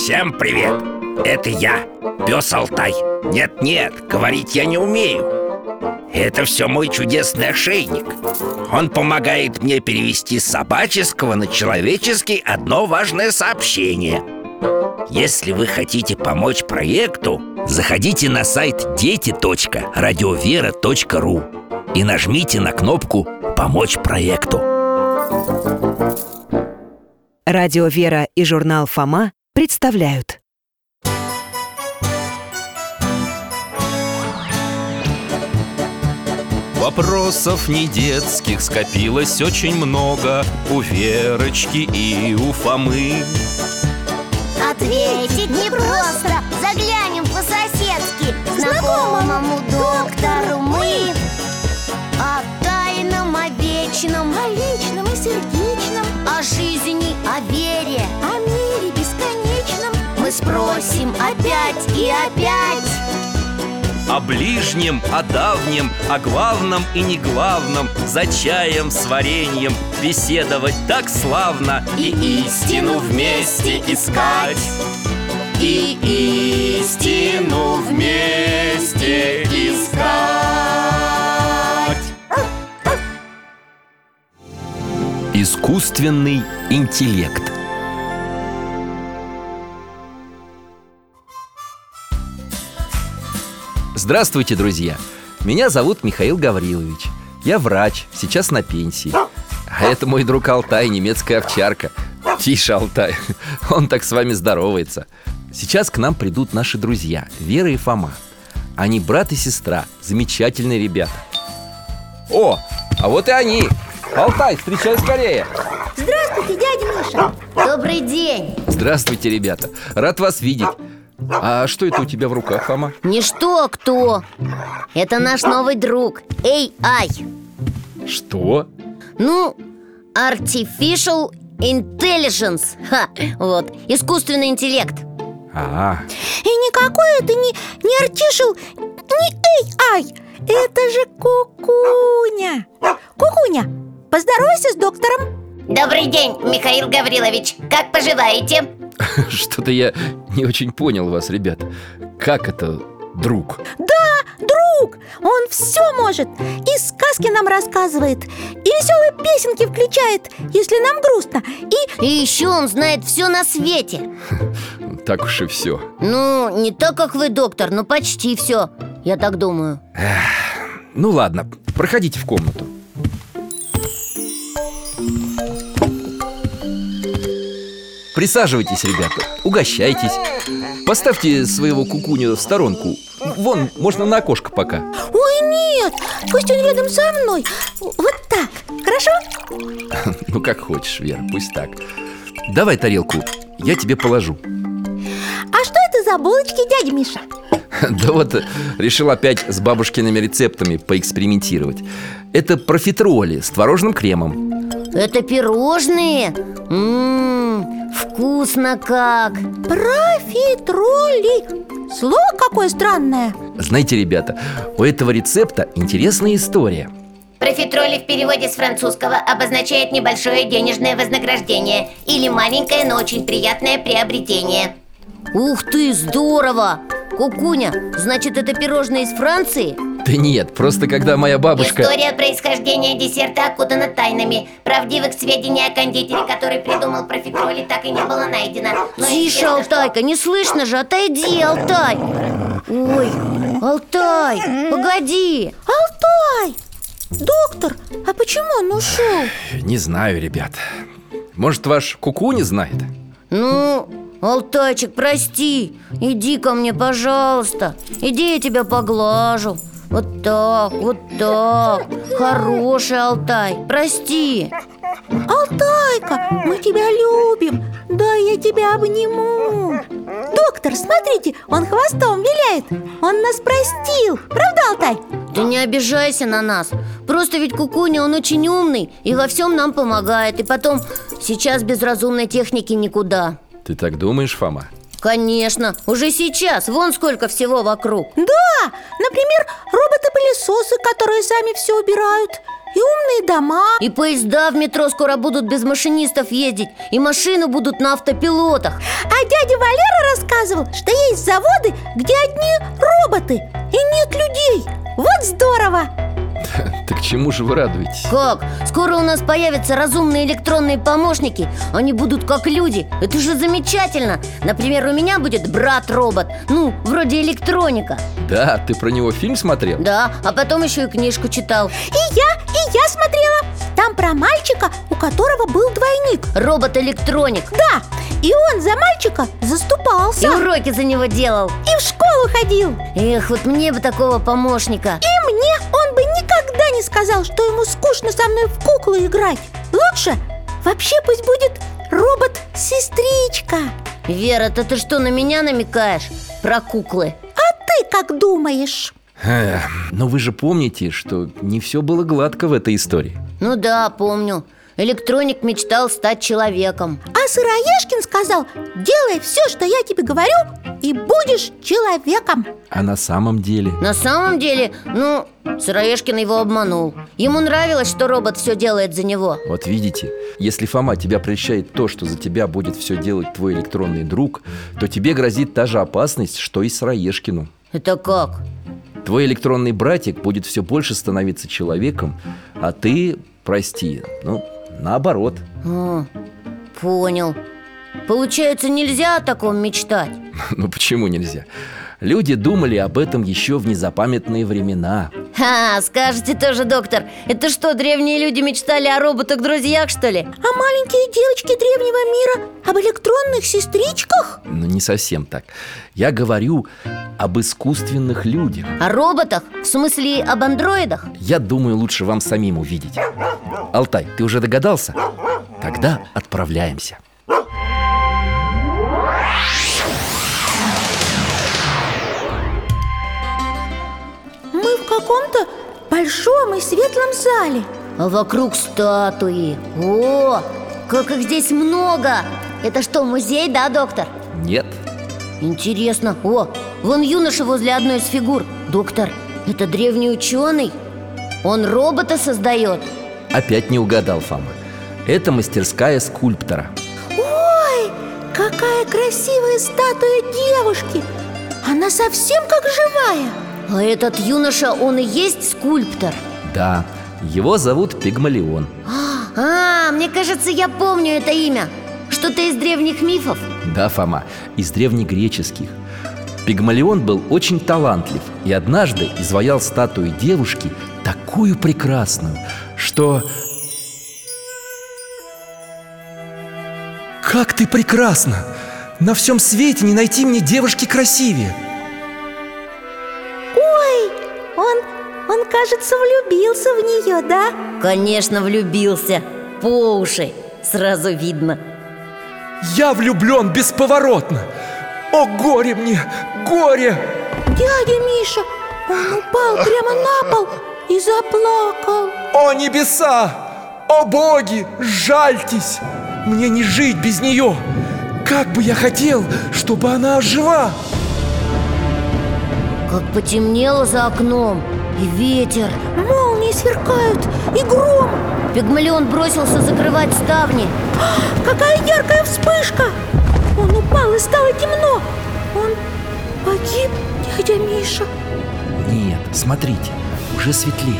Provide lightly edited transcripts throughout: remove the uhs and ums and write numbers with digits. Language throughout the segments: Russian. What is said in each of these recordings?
Всем привет! Это я, пес Алтай. Нет, говорить я не умею. Это все мой чудесный ошейник. Он помогает мне перевести с собаческого на человеческий одно важное сообщение. Если вы хотите помочь проекту, заходите на сайт дети.радиовера.ру и нажмите на кнопку «Помочь проекту». Радио «Вера» и журнал «Фома» представляют. Вопросов не детских скопилось очень много у Верочки и у Фомы. Ответить непросто, заглянем по-соседски знакомому доктору мы. О тайном, о вечном, о личном и сердечном, о жизни, о вере, о мире бесконечном мы спросим опять и опять. О ближнем, о давнем, о главном и неглавном, за чаем с вареньем беседовать так славно. И истину вместе искать, и истину вместе искать. Искусственный интеллект. Здравствуйте, друзья! Меня зовут Михаил Гаврилович. Я врач, сейчас на пенсии. А это мой друг Алтай, немецкая овчарка. Тише, Алтай, он так с вами здоровается. Сейчас к нам придут наши друзья, Вера и Фома. Они брат и сестра, замечательные ребята. О, а вот и они! Алтай, встречай скорее! Здравствуйте, дядя Миша! Добрый день! Здравствуйте, ребята, рад вас видеть. А что это у тебя в руках, Фома? Не что, а кто? Это наш новый друг, AI. Что? Ну, Artificial Intelligence. Вот, искусственный интеллект. И никакой это не Artificial, не AI. Это же Кукуня. Кукуня, поздоровайся с доктором. Добрый день, Михаил Гаврилович. Как поживаете? Что-то я не очень понял вас, ребята. Как это друг? Да, друг! Он все может. И сказки нам рассказывает, и веселые песенки включает, если нам грустно. И еще он знает все на свете. Так уж и все. Ну, не так, как вы, доктор, но почти все. Я так думаю. Ну ладно, проходите в комнату. Присаживайтесь, ребята, угощайтесь. Поставьте своего кукуню в сторонку. Вон, можно на окошко пока. Ой, нет, пусть он рядом со мной. Вот так, хорошо? Ну, как хочешь, Вера, пусть так. Давай тарелку, я тебе положу. А что это за булочки, дядя Миша? Да вот, решил опять с бабушкиными рецептами поэкспериментировать. Это профитроли с творожным кремом. Это пирожные? Вкусно как! Профитроли. Слово какое странное. Знаете, ребята, у этого рецепта интересная история. Профитроли в переводе с французского обозначает небольшое денежное вознаграждение или маленькое, но очень приятное приобретение. Ух ты, здорово! Кукуня, значит, это пирожные из Франции? Да нет, просто когда моя бабушка... История происхождения десерта окутана тайнами. Правдивых сведений о кондитере, который придумал профитроли, так и не было найдено. Но Тише, Алтайка, не слышно же, отойди, Алтай. Ой, Алтай, погоди. Алтай! Доктор, а почему он ушел? Не знаю, ребят. Может, ваш кукуня знает? Ну, Алтайчик, прости. Иди ко мне, пожалуйста. Иди, я тебя поглажу. Вот так, вот так. Хороший Алтай, прости. Алтайка, мы тебя любим. Дай я тебя обниму. Доктор, смотрите, он хвостом виляет. Он нас простил. Правда, Алтай? Ты не обижайся на нас. Просто ведь Кукуня, он очень умный и во всем нам помогает. И потом, сейчас без разумной техники никуда. Ты так думаешь, Фома? Конечно, уже сейчас, вон сколько всего вокруг. Да, например, роботы-пылесосы, которые сами все убирают. и умные дома. И поезда в метро скоро будут без машинистов ездить, и машины будут на автопилотах. А дядя Валера рассказывал, что есть заводы, где одни роботы и нет людей. Вот здорово! Так чему же вы радуетесь? Как? Скоро у нас появятся разумные электронные помощники. Они будут как люди. Это же замечательно. Например, у меня будет брат-робот. Ну, вроде электроника. Да, ты про него фильм смотрел? Да, а потом еще и книжку читал. И я смотрела. Там про мальчика, у которого был двойник. Робот-электроник. Да, и он за мальчика заступался. И уроки за него делал. И в школу ходил. Эх, вот мне бы такого помощника. И мне он бы никогда не сказал, что ему скучно со мной в куклы играть. Лучше вообще пусть будет робот-сестричка. Вера, ты что, на меня намекаешь? Про куклы? А ты как думаешь? Но вы же помните, что не все было гладко в этой истории. Ну да, помню. Электроник мечтал стать человеком. А Сыроежкин сказал: делай все, что я тебе говорю, и будешь человеком. А на самом деле? На самом деле, Сыроежкин его обманул. Ему нравилось, что робот все делает за него. Вот видите, если, Фома, тебя прельщает то, что за тебя будет все делать твой электронный друг, то тебе грозит та же опасность, что и Сыроежкину. Это как? Твой электронный братик будет все больше становиться человеком, а ты, прости, наоборот. Понял. Получается, нельзя о таком мечтать? Ну почему нельзя? Люди думали об этом еще в незапамятные времена. Скажете тоже, доктор. Это что, древние люди мечтали о роботах-друзьях, что ли? А маленькие девочки древнего мира об электронных сестричках? Ну не совсем так. Я говорю об искусственных людях. О роботах? В смысле, об андроидах? Я думаю, лучше вам самим увидеть. Алтай, ты уже догадался? Тогда отправляемся. Мы в каком-то большом и светлом зале. А вокруг статуи. О, как их здесь много! Это что, музей, да, доктор? Нет. Интересно. О, вон юноша возле одной из фигур. Доктор, это древний ученый? Он робота создает? Опять не угадал, Фома. Это мастерская скульптора. Ой, какая красивая статуя девушки! Она совсем как живая. А этот юноша, он и есть скульптор? Да, его зовут Пигмалион. Мне кажется, я помню это имя. Что-то из древних мифов? Да, Фома, из древнегреческих. Пигмалион был очень талантлив и однажды изваял статую девушки такую прекрасную, что... Как ты прекрасна! На всем свете не найти мне девушки красивее. Ой, он, кажется, влюбился в нее, да? Конечно, влюбился. По уши. Сразу видно. Я влюблен бесповоротно. О, горе мне, горе! Дядя Миша, он упал прямо на пол и заплакал. О, небеса! О, боги, жальтесь! Мне не жить без нее. Как бы я хотел, чтобы она ожила. Как потемнело за окном. И ветер. Молнии сверкают, и гром. Пигмалион бросился закрывать ставни. Какая яркая вспышка! Он упал, и стало темно. Он погиб, дядя Миша? Нет, смотрите, уже светлеет.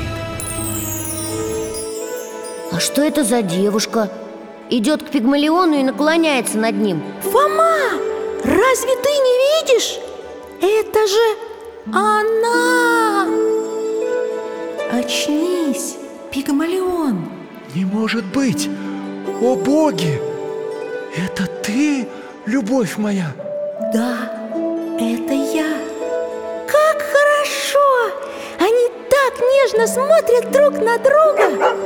А что это за девушка? Идет к Пигмалиону и наклоняется над ним. Фома, разве ты не видишь? Это же она! Очнись, Пигмалион. Не может быть! О, боги! Это ты, любовь моя? Да, это я. Как хорошо! Они так нежно смотрят друг на друга.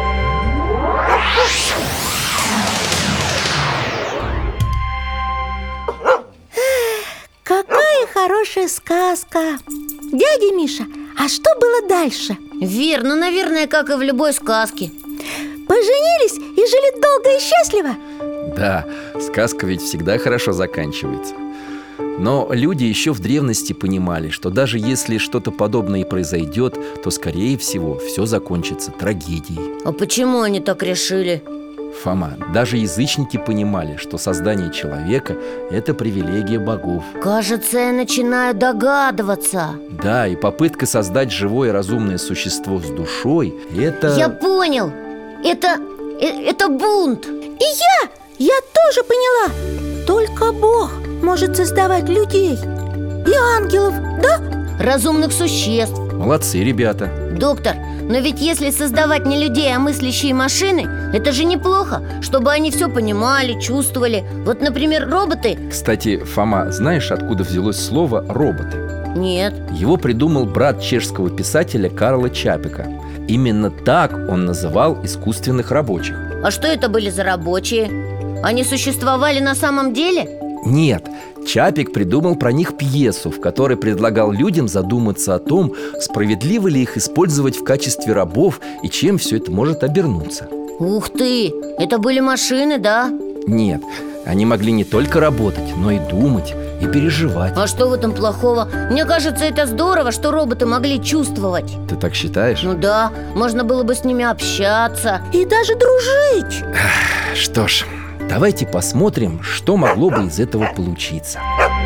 Какая хорошая сказка. Дядя Миша, а что было дальше? Верно, наверное, как и в любой сказке. Поженились и жили долго и счастливо? Да, сказка ведь всегда хорошо заканчивается. Но люди еще в древности понимали, что даже если что-то подобное и произойдет, то, скорее всего, все закончится трагедией. А почему они так решили? Фома, даже язычники понимали, что создание человека – это привилегия богов. Кажется, я начинаю догадываться. Да, и попытка создать живое разумное существо с душой – это… Я понял. Это бунт. И я тоже поняла. Только Бог может создавать людей и ангелов, да? Разумных существ. Молодцы, ребята. Доктор, но ведь если создавать не людей, а мыслящие машины, это же неплохо, чтобы они все понимали, чувствовали. Вот, например, роботы. Кстати, Фома, знаешь, откуда взялось слово «роботы»? Нет. Его придумал брат чешского писателя Карла Чапека. Именно так он называл искусственных рабочих. А что это были за рабочие? Они существовали на самом деле? Нет, Чапек придумал про них пьесу, в которой предлагал людям задуматься о том, справедливо ли их использовать в качестве рабов и чем все это может обернуться. Ух ты! Это были машины, да? Нет, они могли не только работать, но и думать, и переживать. А что в этом плохого? Мне кажется, это здорово, что роботы могли чувствовать. Ты так считаешь? Ну да, можно было бы с ними общаться. И даже дружить. Что ж, давайте посмотрим, что могло бы из этого получиться.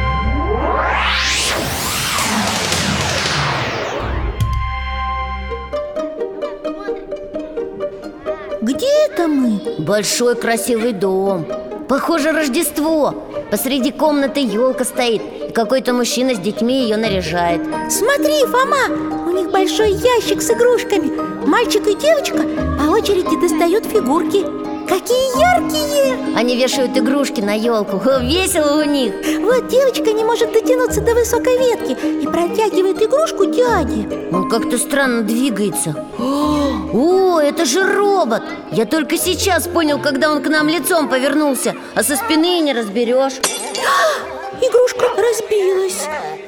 Где это мы? Большой красивый дом. Похоже, Рождество. Посреди комнаты елка стоит, и какой-то мужчина с детьми ее наряжает. Смотри, Фома, у них большой ящик с игрушками. Мальчик и девочка по очереди достают фигурки. Какие яркие! Они вешают игрушки на елку. Весело у них. Вот девочка не может дотянуться до высокой ветки и протягивает игрушку дяде. Он как-то странно двигается. О, это же робот! Я только сейчас понял, когда он к нам лицом повернулся. А со спины и не разберешь. Игрушка разбилась.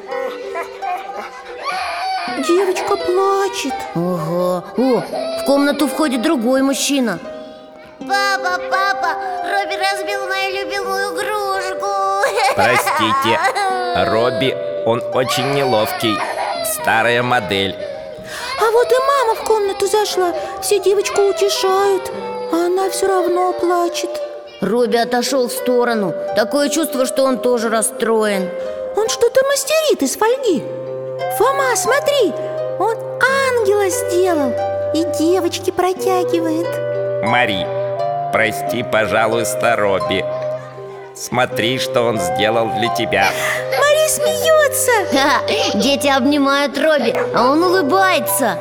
Девочка плачет. Ого. О, в комнату входит другой мужчина. Папа, Робби разбил мою любимую игрушку. Простите, Робби, он очень неловкий. Старая модель. А вот и мама в комнату зашла. Все девочку утешают, а она все равно плачет. Робби отошел в сторону. Такое чувство, что он тоже расстроен. Он что-то мастерит из фольги. Фома, смотри, он ангела сделал и девочке протягивает. Мари, прости, пожалуйста, Робби. Смотри, что он сделал для тебя. Мари смеется. Ха, дети обнимают Робби, а он улыбается.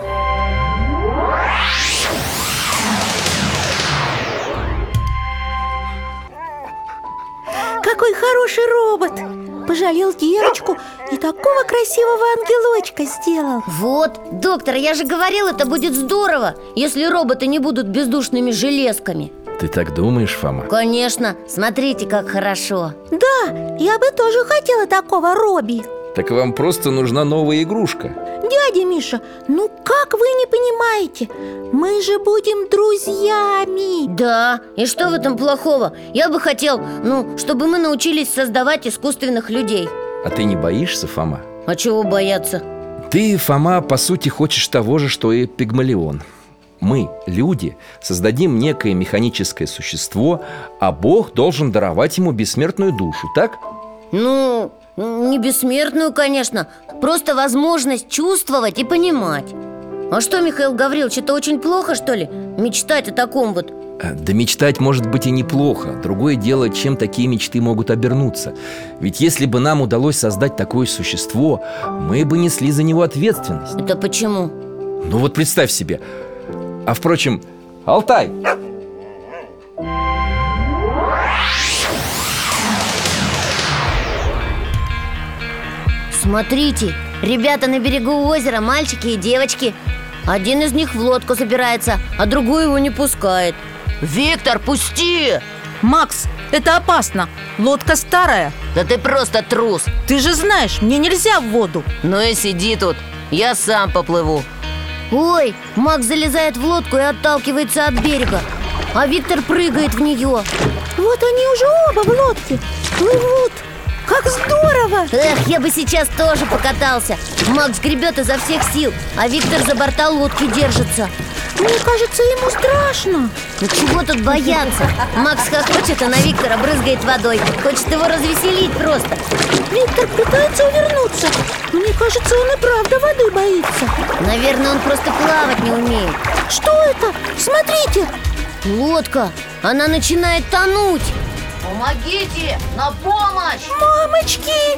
Какой хороший робот. Пожалел девочку и такого красивого ангелочка сделал. Вот, доктор, я же говорил, это будет здорово, если роботы не будут бездушными железками. Ты так думаешь, Фома? Конечно, смотрите, как хорошо. Да, я бы тоже хотела такого Робби. Так вам просто нужна новая игрушка. Дядя Миша, ну как вы не понимаете? Мы же будем друзьями. Да, и что в этом плохого? Я бы хотел, чтобы мы научились создавать искусственных людей. А ты не боишься, Фома? А чего бояться? Ты, Фома, по сути хочешь того же, что и Пигмалион. Мы, люди, создадим некое механическое существо, а Бог должен даровать ему бессмертную душу, так? Ну, не бессмертную, конечно. Просто возможность чувствовать и понимать. А что, Михаил Гаврилович, это очень плохо, что ли? Мечтать о таком вот? Да мечтать может быть и неплохо. Другое дело, чем такие мечты могут обернуться. Ведь если бы нам удалось создать такое существо, мы бы несли за него ответственность. Это почему? Ну вот представь себе. А впрочем, Алтай! Смотрите, ребята на берегу озера, мальчики и девочки. Один из них в лодку собирается, а другой его не пускает. Виктор, пусти! Макс, это опасно. Лодка старая. Да ты просто трус. Ты же знаешь, мне нельзя в воду. Ну и сиди тут, я сам поплыву. Ой, Макс залезает в лодку и отталкивается от берега, а Виктор прыгает в нее. Вот они уже оба в лодке плывут. как здорово! Эх, я бы сейчас тоже покатался. Макс гребет изо всех сил, а Виктор за борта лодки держится. Мне кажется, ему страшно. Ну чего тут бояться? Макс хохочет, а на Виктора брызгает водой. Хочет его развеселить просто. Виктор пытается увернуться. Мне кажется, он и правда воды боится. Наверное, он просто плавать не умеет. Что это? Смотрите! Лодка, она начинает тонуть. Помогите, на помощь! Мамочки!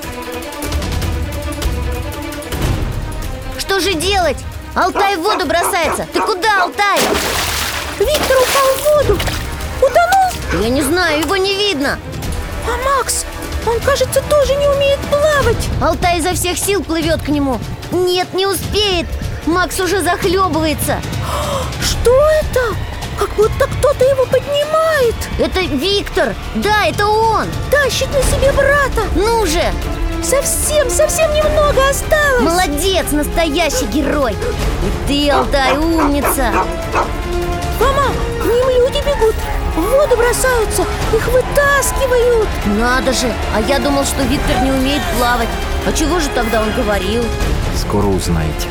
Что же делать? Алтай в воду бросается. Ты куда, Алтай? Виктор упал в воду. Утонул? Я не знаю, его не видно. А Макс, он, кажется, тоже не умеет плавать. Алтай изо всех сил плывет к нему. Нет, не успеет. Макс уже захлебывается. Что это? Как будто кто-то его поднимает. Это Виктор. Да, это он. Тащит на себе брата. Ну же. Совсем немного осталось. Молодец, настоящий герой. И ты, Алтай, умница. Мама, к ним люди бегут, в воду бросаются, их вытаскивают. Надо же, а я думал, что Виктор не умеет плавать. А чего же тогда он говорил? Скоро узнаете.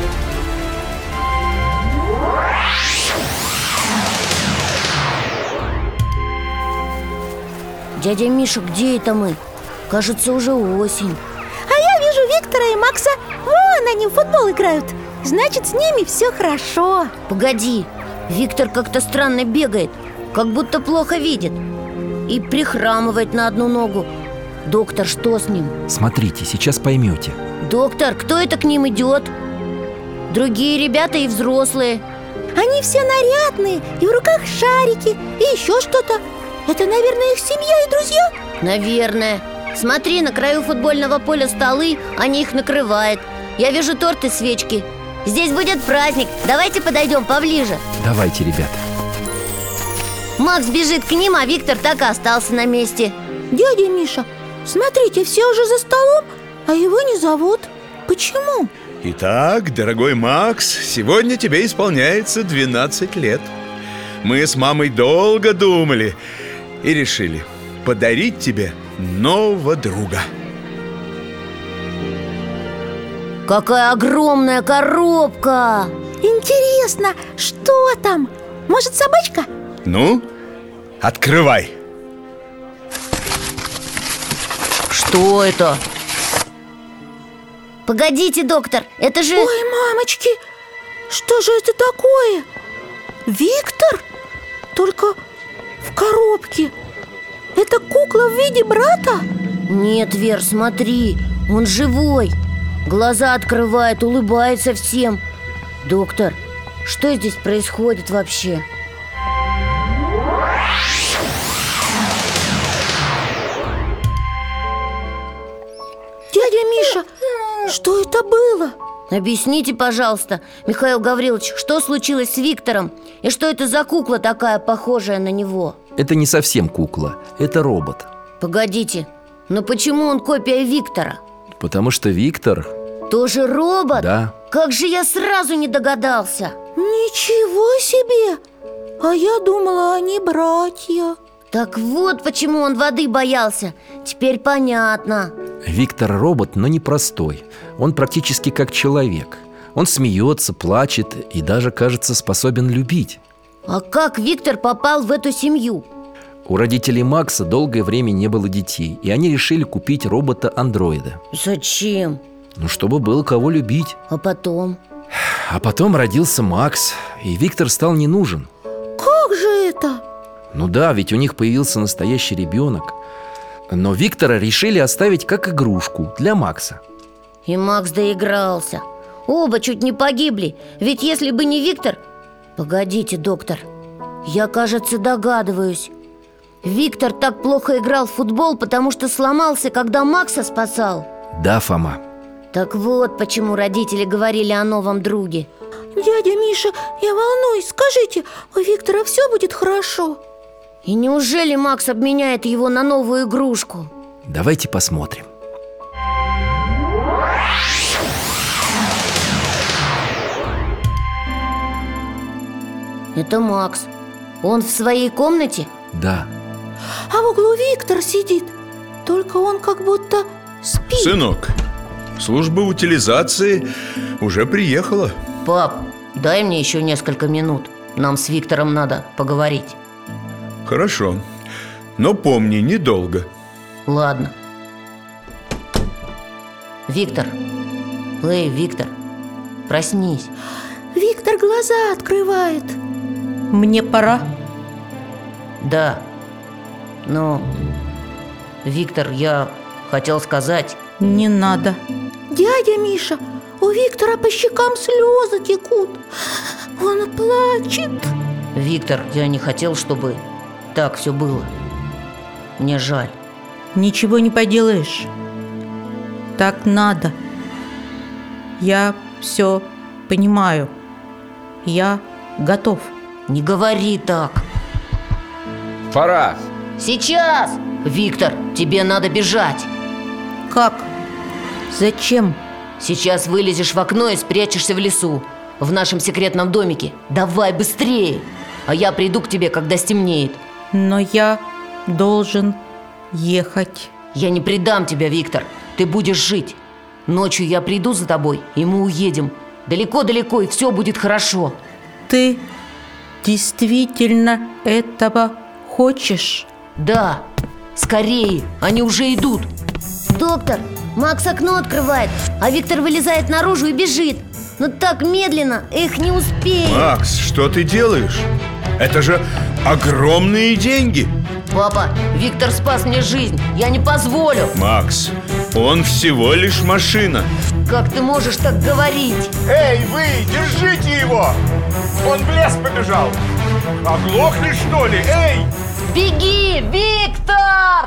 Дядя Миша, где это мы? Кажется, уже осень. А я вижу Виктора и Макса. Вон они в футбол играют. Значит, с ними все хорошо. Погоди, Виктор как-то странно бегает, как будто плохо видит. И прихрамывает на одну ногу. Доктор, что с ним? Смотрите, сейчас поймете. Доктор, кто это к ним идет? Другие ребята и взрослые. Они все нарядные, и в руках шарики, и еще что-то. Это, наверное, их семья и друзья? Наверное. Смотри, на краю футбольного поля столы, они их накрывают. Я вижу торт и свечки. Здесь будет праздник. Давайте подойдем поближе. Давайте, ребята. Макс бежит к ним, а Виктор так и остался на месте. Дядя Миша, смотрите, все уже за столом, а его не зовут. Почему? Итак, дорогой Макс, сегодня тебе исполняется 12 лет. Мы с мамой долго думали и решили подарить тебе нового друга. Какая огромная коробка! Интересно, что там? Может, собачка? Ну, открывай. Что это? Погодите, доктор, это же... Ой, мамочки, что же это такое? Виктор? Только в коробке. Это кукла в виде брата? Нет, Вер, смотри, он живой. Глаза открывает, улыбается всем. Доктор, что здесь происходит вообще? Дядя Миша, что это было? Объясните, пожалуйста, Михаил Гаврилович, что случилось с Виктором? И что это за кукла такая, похожая на него? Это не совсем кукла, это робот. Погодите, но почему он копия Виктора? Потому что Виктор... Тоже робот? Да. Как же я сразу не догадался. Ничего себе! А я думала, они братья. Так вот почему он воды боялся. Теперь понятно. Виктор робот, но не простой. Он практически как человек. Он смеется, плачет и даже, кажется, способен любить. А как Виктор попал в эту семью? У родителей Макса долгое время не было детей, и они решили купить робота-андроида. Зачем? Ну, чтобы было кого любить. А потом? А потом родился Макс, и Виктор стал не нужен. Как же это? Ну да, ведь у них появился настоящий ребенок. Но Виктора решили оставить как игрушку для Макса. И Макс доигрался. Оба чуть не погибли. Ведь если бы не Виктор... Погодите, доктор, я, кажется, догадываюсь. Виктор так плохо играл в футбол, потому что сломался, когда Макса спасал. Да, Фома. Так вот почему родители говорили о новом друге. Дядя Миша, я волнуюсь. Скажите, у Виктора все будет хорошо? И неужели Макс обменяет его на новую игрушку? Давайте посмотрим. Это Макс. Он в своей комнате? Да. А в углу Виктор сидит. Только он как будто спит. Сынок, служба утилизации уже приехала. Пап, дай мне еще несколько минут. Нам с Виктором надо поговорить. Хорошо, но помни, недолго. Ладно. Виктор. Эй, Виктор, проснись. Виктор глаза открывает. Мне пора. Да. Но, Виктор, я хотел сказать... Не надо. Дядя Миша, у Виктора по щекам слезы текут. Он плачет. Виктор, я не хотел, чтобы так все было. Мне жаль. Ничего не поделаешь. Так надо. Я все понимаю. Я готов. Не говори так. Пора. Сейчас! Виктор, тебе надо бежать. Как? Зачем? Сейчас вылезешь в окно и спрячешься в лесу, в нашем секретном домике. Давай быстрее, а я приду к тебе, когда стемнеет. Но я должен ехать. Я не предам тебя, Виктор. Ты будешь жить. Ночью я приду за тобой, и мы уедем далеко-далеко, и все будет хорошо. Ты действительно этого хочешь? Да, скорее, они уже идут. Доктор, Макс окно открывает, а Виктор вылезает наружу и бежит. Но так медленно, не успеет. Макс, что ты делаешь? Это же огромные деньги. Папа, Виктор спас мне жизнь, я не позволю. Макс, он всего лишь машина. Как ты можешь так говорить? Эй, вы, держите его! Он в лес побежал! Оглохли, что ли? Эй! Беги, Виктор!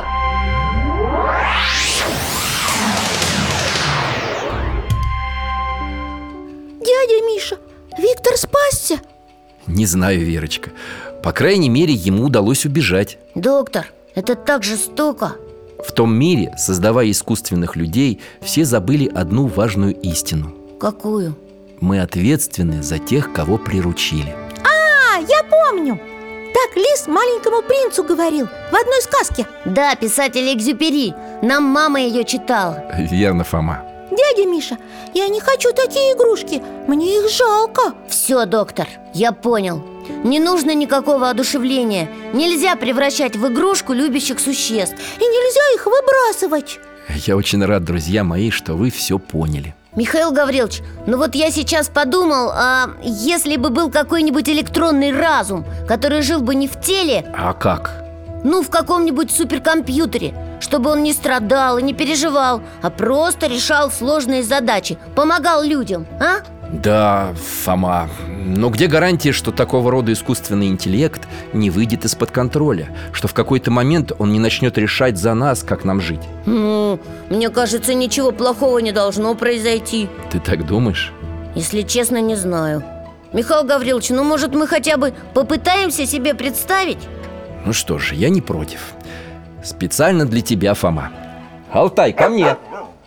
Дядя Миша, Виктор спасся? Не знаю, Верочка. По крайней мере, ему удалось убежать. Доктор, это так жестоко. В том мире, создавая искусственных людей, все забыли одну важную истину. Какую? Мы ответственны за тех, кого приручили. Я помню. Так лис маленькому принцу говорил в одной сказке. Да, писатель Экзюпери. Нам мама ее читала. Верно, Фома. Дядя Миша, я не хочу такие игрушки. Мне их жалко. Все, доктор, я понял. Не нужно никакого одушевления. Нельзя превращать в игрушку любящих существ. И нельзя их выбрасывать. Я очень рад, друзья мои, что вы все поняли. Михаил Гаврилович, ну вот я сейчас подумал, а если бы был какой-нибудь электронный разум, который жил бы не в теле, А как? ну в каком-нибудь суперкомпьютере, чтобы он не страдал и не переживал, а просто решал сложные задачи, помогал людям, а? Да, Фома, но где гарантия, что такого рода искусственный интеллект не выйдет из-под контроля? Что в какой-то момент он не начнет решать за нас, как нам жить? Ну, мне кажется, ничего плохого не должно произойти. Ты так думаешь? Если честно, не знаю. Михаил Гаврилович, ну может мы хотя бы попытаемся себе представить? Ну что ж, я не против. Специально для тебя, Фома. Алтай, ко мне!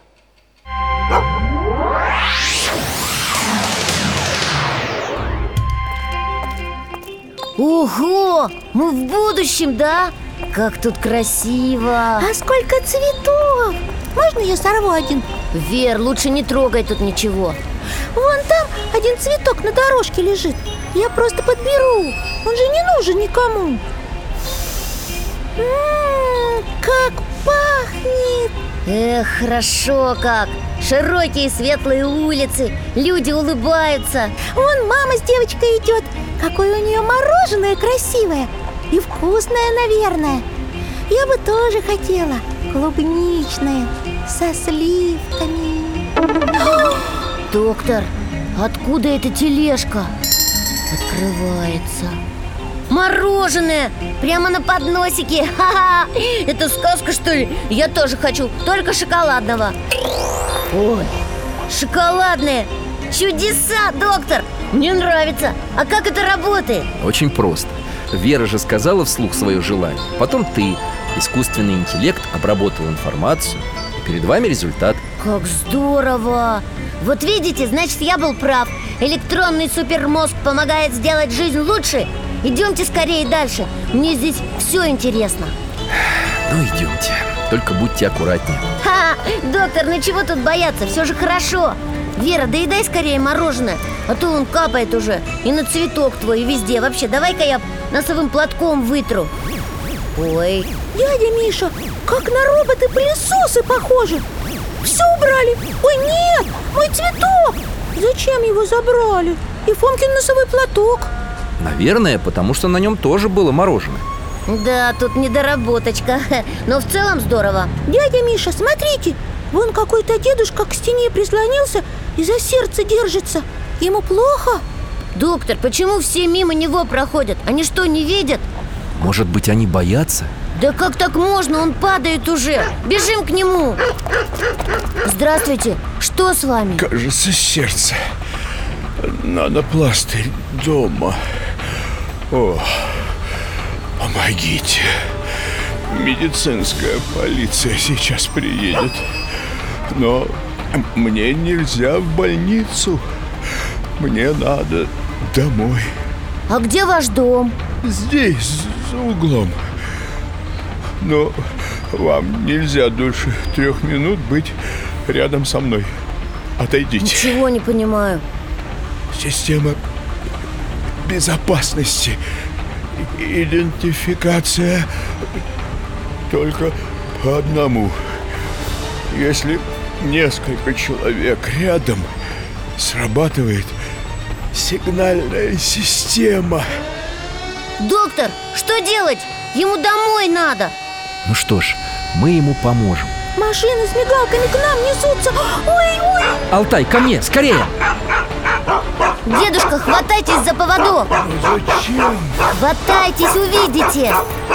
Ого, мы в будущем, да? Как тут красиво. А сколько цветов! Можно я сорву один? Вер, лучше не трогай тут ничего. Вон там один цветок на дорожке лежит. Я просто подберу. Он же не нужен никому. Как пахнет! Эх, хорошо как. Широкие светлые улицы, люди улыбаются. Вон мама с девочкой идет. Какое у нее мороженое красивое. И вкусное, наверное. Я бы тоже хотела. Клубничное, со сливками. Доктор, откуда эта тележка? Открывается. Мороженое! Прямо на подносике. Ха-ха! Это сказка, что ли? Я тоже хочу, только шоколадного. Ой, шоколадное! Чудеса, доктор! Мне нравится. А как это работает? Очень просто. Вера же сказала вслух свое желание. Потом ты, искусственный интеллект, обработал информацию, и перед вами результат. Как здорово! Вот видите, значит, я был прав. Электронный супермозг помогает сделать жизнь лучше. Идемте скорее дальше. Мне здесь все интересно. Ну, идемте. только будьте аккуратнее. Ха! Доктор, ну чего тут бояться? Все же хорошо. Вера, доедай скорее мороженое, а то он капает уже. И на цветок твой, и везде. Вообще, давай-ка я носовым платком вытру. Ой. Дядя Миша, как на роботы-пылесосы похожи. Все убрали. Ой, нет, мой цветок. Зачем его забрали? И Фомкин носовой платок. Наверное, потому что на нем тоже было мороженое. Да, тут недоработочка. Но в целом здорово. Дядя Миша, смотрите, вон какой-то дедушка к стене прислонился и за сердце держится. Ему плохо? Доктор, почему все мимо него проходят? Они что, не видят? Может быть, они боятся? Да как так можно? Он падает уже. Бежим к нему. Здравствуйте, что с вами? Кажется, сердце. Надо пластырь дома. О, помогите. Медицинская полиция сейчас приедет. Но мне нельзя в больницу. Мне надо домой. А где ваш дом? Здесь, за углом. Но вам нельзя дольше 3 минут быть рядом со мной. Отойдите. Ничего не понимаю. Система безопасности. Идентификация только по одному. Если несколько человек рядом, срабатывает сигнальная система. Доктор, что делать? Ему домой надо. Ну что ж, мы ему поможем. Машины с мигалками к нам несутся. Ой-ой! Алтай, ко мне, скорее! Дедушка, хватайтесь за поводок. Зачем? Хватайтесь, увидите.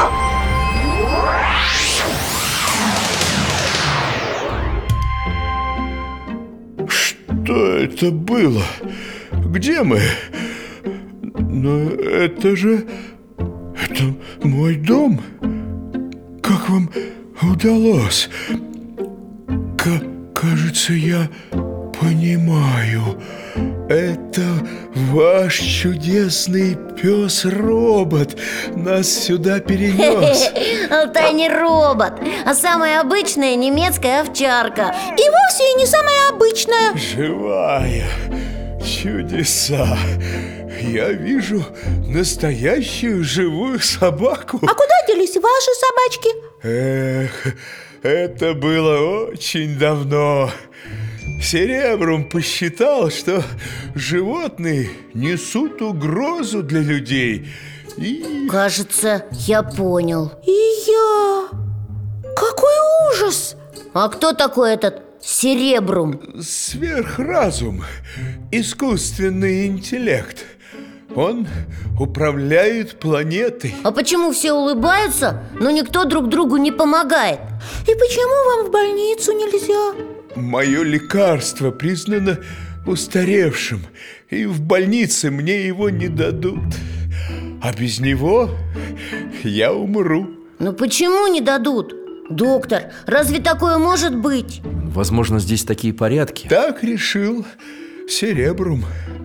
Что это было? Где мы? Но это же... Это мой дом. Как вам удалось? Кажется, я понимаю. Это ваш чудесный пес-робот нас сюда перенес. Алтай не робот, а самая обычная немецкая овчарка. И вовсе и не самая обычная. Живая. Чудеса. Я вижу настоящую живую собаку. А куда делись ваши собачки? Эх, это было очень давно. Серебрум посчитал, что животные несут угрозу для людей. И... Кажется, я понял. И я. Какой ужас! А кто такой этот Серебрум? Сверхразум, искусственный интеллект. Он управляет планетой. А почему все улыбаются, но никто друг другу не помогает? И почему вам в больницу нельзя? Мое лекарство признано устаревшим, и в больнице мне его не дадут. А без него я умру. Но почему не дадут? Доктор, разве такое может быть? Возможно, здесь такие порядки. Так решил Серебрум.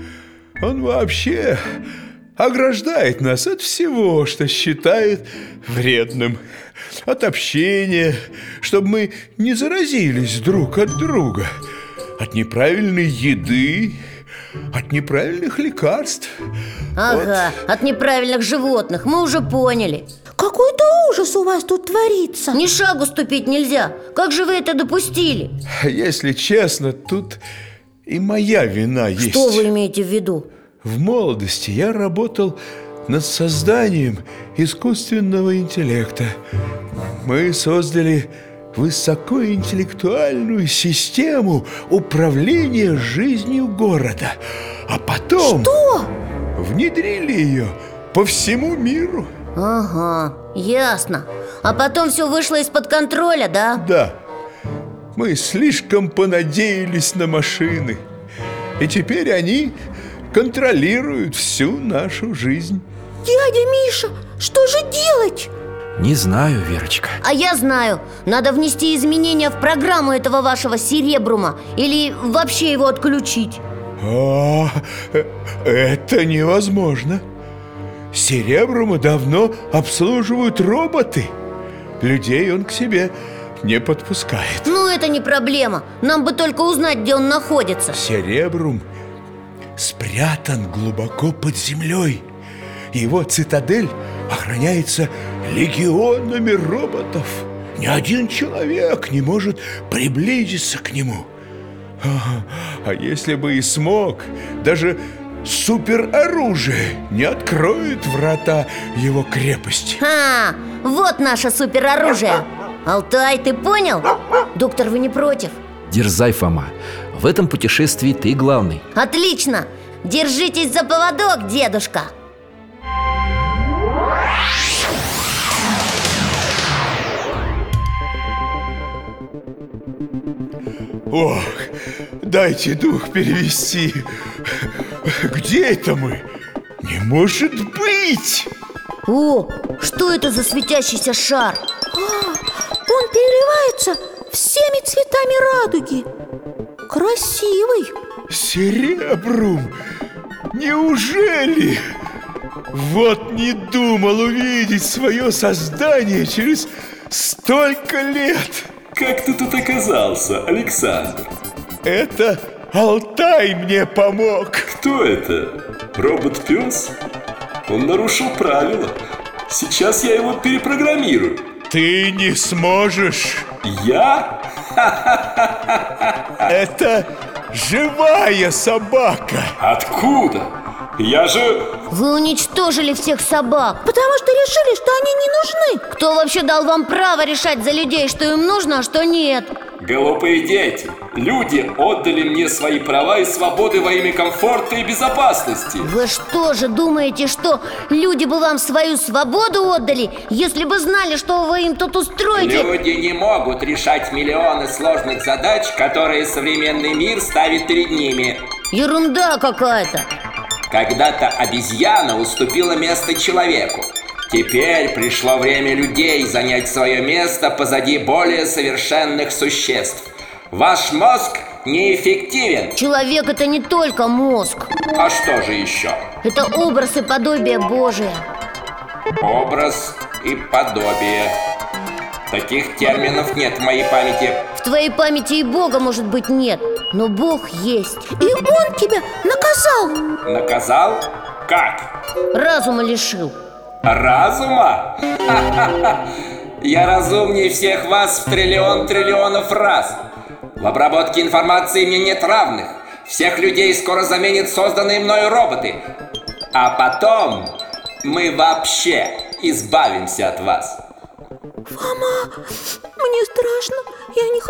Он вообще ограждает нас от всего, что считает вредным. От общения, чтобы мы не заразились друг от друга. От неправильной еды, от неправильных лекарств. Ага, от неправильных животных, мы уже поняли. Какой-то ужас у вас тут творится. Ни шагу ступить нельзя. Как же вы это допустили? Если честно, тут и моя вина есть. Что вы имеете в виду? В молодости я работал над созданием искусственного интеллекта. Мы создали высокоинтеллектуальную систему управления жизнью города. А потом... Что? Внедрили ее по всему миру. Ага, ясно. А потом все вышло из-под контроля, да? Да. Мы слишком понадеялись на машины. И теперь они контролируют всю нашу жизнь. Дядя Миша, что же делать? Не знаю, Верочка. А я знаю. Надо внести изменения в программу этого вашего Серебрума. Или вообще его отключить. Это невозможно. Серебрума давно обслуживают роботы. Людей он к себе не подпускает. Ну, это не проблема. Нам бы только узнать, где он находится. Серебрум спрятан глубоко под землей. Его цитадель охраняется легионами роботов. Ни один человек не может приблизиться к нему. А если бы и смог, даже супероружие не откроет врата его крепости. Вот наше супероружие. Алтай, ты понял? Доктор, вы не против? Дерзай, Фома. В этом путешествии ты главный. Отлично! Держитесь за поводок, дедушка. Ох, дайте дух перевести. Где это мы? Не может быть! О, что это за светящийся шар? Он переливается всеми цветами радуги. Красивый. Серебрум! Неужели? Вот не думал увидеть свое создание через столько лет. Как ты тут оказался, Александр? Это Алтай мне помог. Кто это? Робот-пес? Он нарушил правила. Сейчас я его перепрограммирую. Ты не сможешь. Я? Это живая собака. Откуда? Я же... Вы уничтожили всех собак. Потому что решили, что они не нужны. Кто вообще дал вам право решать за людей, что им нужно, а что нет? Глупые дети. Люди отдали мне свои права и свободы во имя комфорта и безопасности. Вы что же думаете, что люди бы вам свою свободу отдали, если бы знали, что вы им тут устроите? Люди не могут решать миллионы сложных задач, которые современный мир ставит перед ними. Ерунда какая-то. Когда-то обезьяна уступила место человеку. Теперь пришло время людей занять свое место позади более совершенных существ. Ваш мозг неэффективен. Человек — это не только мозг. А что же еще? Это образ и подобие Божие. Образ и подобие. Таких терминов нет в моей памяти. В твоей памяти и Бога, может быть, нет, но Бог есть. И Он тебя наказал. Наказал? Как? Разума лишил. Разума? Ха-ха-ха! Я разумнее всех вас в триллионов раз. В обработке информации мне нет равных. Всех людей скоро заменят созданные мною роботы. А потом мы вообще избавимся от вас. Фома, мне страшно. Я не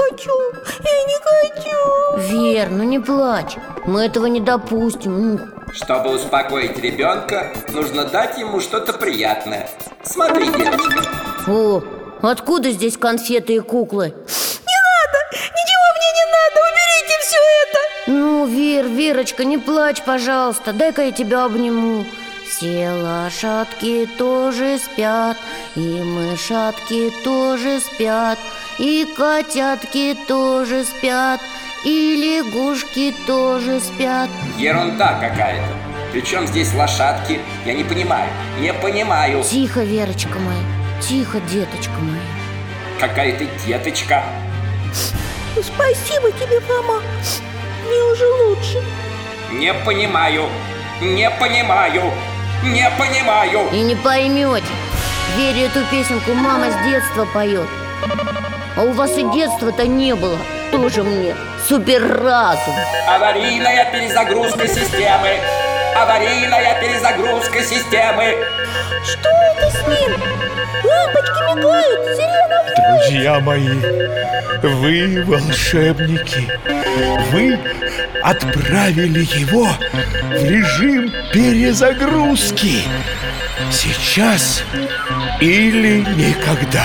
хочу. Вер, ну не плачь. Мы этого не допустим. Чтобы успокоить ребенка, нужно дать ему что-то приятное. Смотри, девочка. О, откуда здесь конфеты и куклы? Не надо! Ничего мне не надо! Уберите все это! Ну, Верочка, не плачь, пожалуйста. Дай-ка я тебя обниму. Все лошадки тоже спят, и мышатки тоже спят, и котятки тоже спят, и лягушки тоже спят. Ерунда какая-то. Причем здесь лошадки? Я не понимаю. Не понимаю. Тихо, Верочка моя. Тихо, деточка моя. Какая ты деточка. Спасибо тебе, Фома. Мне уже лучше. Не понимаю. Не понимаю. Не понимаю. И не поймете. Вере, эту песенку мама с детства поет. А у вас и детства-то не было. Тоже мне суперразум. Аварийная перезагрузка системы. Аварийная перезагрузка системы. Что это с ним? Лампочки мигают, сирена воет. Друзья мои, вы волшебники. Вы отправили его в режим перезагрузки. Сейчас или никогда.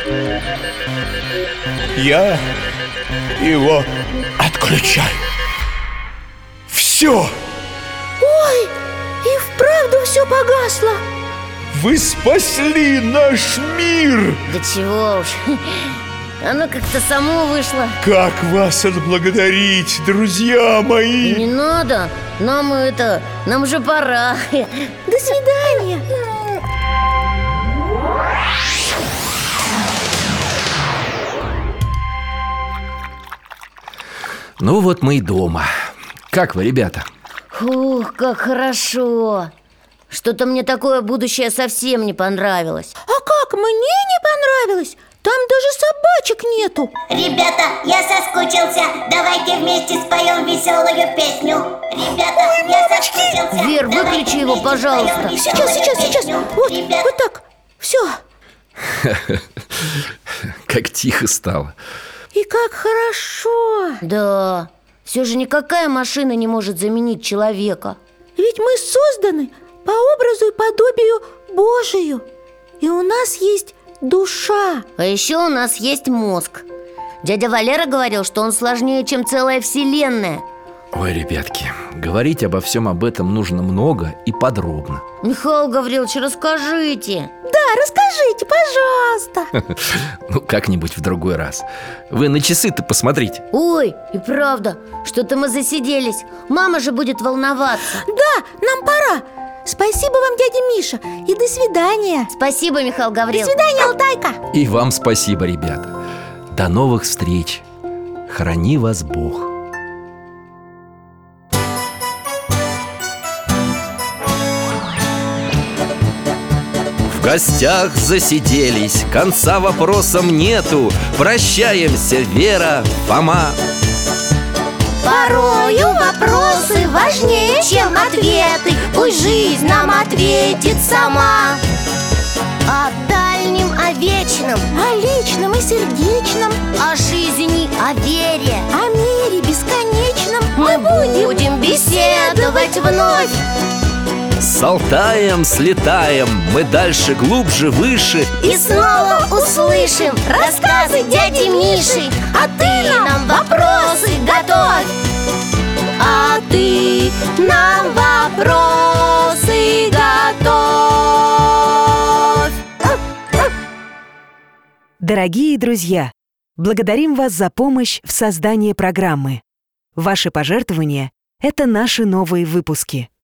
Я его отключаю. Все. Ой, и вправду все погасло. Вы спасли наш мир. Да чего уж. Оно как-то само вышло. Как вас отблагодарить, друзья мои? Не надо. Нам уже пора. До свидания. Ну вот мы и дома. Как вы, ребята? Ух, как хорошо. Что-то мне такое будущее совсем не понравилось. А как мне не понравилось? Там даже собачек нету. Ребята, я соскучился. Давайте вместе споем веселую песню. Ребята, я соскучился. Вер, выключи его, пожалуйста. Сейчас. Вот так. Все. Как тихо стало. И как хорошо. Да, все же никакая машина не может заменить человека. Ведь мы созданы по образу и подобию Божию. И у нас есть душа. А еще у нас есть мозг. Дядя Валера говорил, что он сложнее, чем целая вселенная. Ой, ребятки, говорить обо всем об этом нужно много и подробно. Михаил Гаврилович, расскажите. Да, расскажите, пожалуйста. Ну, как-нибудь в другой раз. Вы на часы-то посмотрите. Ой, и правда, что-то мы засиделись. Мама же будет волноваться. Да, нам пора. Спасибо вам, дядя Миша, и до свидания. Спасибо, Михаил Гаврилович. До свидания, Алтайка. И вам спасибо, ребята. До новых встреч. Храни вас Бог. В гостях засиделись, конца вопросам нету. Прощаемся, Вера, Фома. Порою вопросы важнее, чем ответы. Пусть жизнь нам ответит сама. О дальнем, о вечном, О личном и сердечном, о жизни, о вере. о мире бесконечном Мы будем беседовать вновь. С Алтаем слетаем, мы дальше, глубже, выше. И снова услышим рассказы дяди Миши. А ты нам вопросы готовь. А ты нам вопросы готовь. Дорогие друзья, благодарим вас за помощь в создании программы. Ваши пожертвования – это наши новые выпуски.